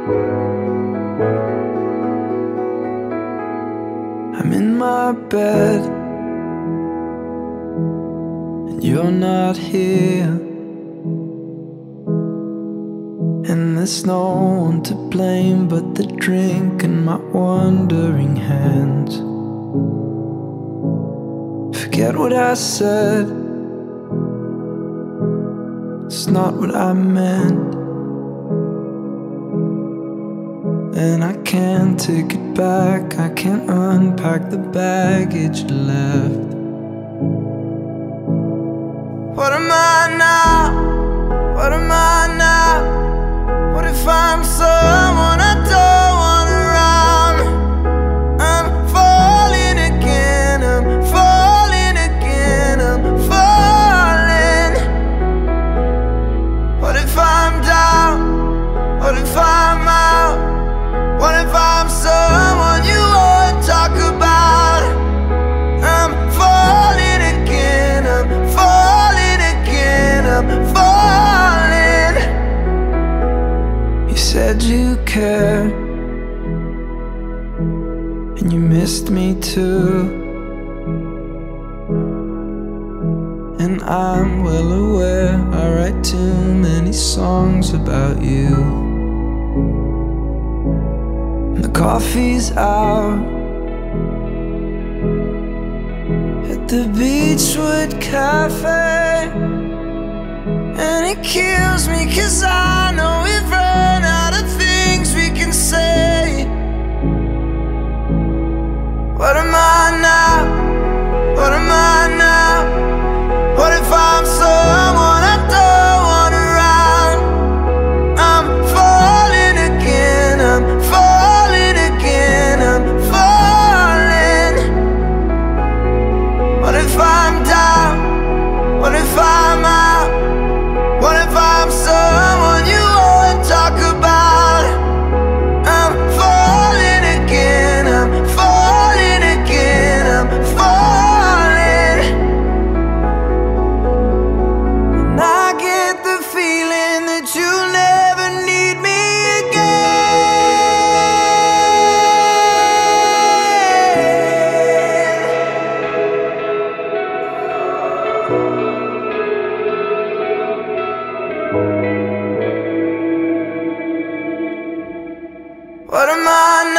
I'm in my bed and you're not here, and there's no one to blame but the drink and my wandering hands. Forget what I said, it's not what I meant, and I can't take it back. I can't unpack the baggage left. What am I now? What am I now? What if I'm someone I don't want around? I'm falling again, I'm falling again, I'm falling. What if I'm down? What if I'm out? What if I'm someone you won't talk about? I'm falling again, I'm falling again, I'm falling. You said you cared, and you missed me too, and I'm well aware I write too many songs about you. The coffee's out at the Beachwood Cafe, and it kills me 'cause I know we've run out of things we can say. What am I now? What am I now? What if I'm someone I don't want around? I'm falling again, I'm falling again, I'm falling. What if I'm down? What if I'm out? What if I'm someone you won't talk about? I'm falling again, I'm falling again, I'm falling. And I get the feeling that you'll never need me again. What am I now?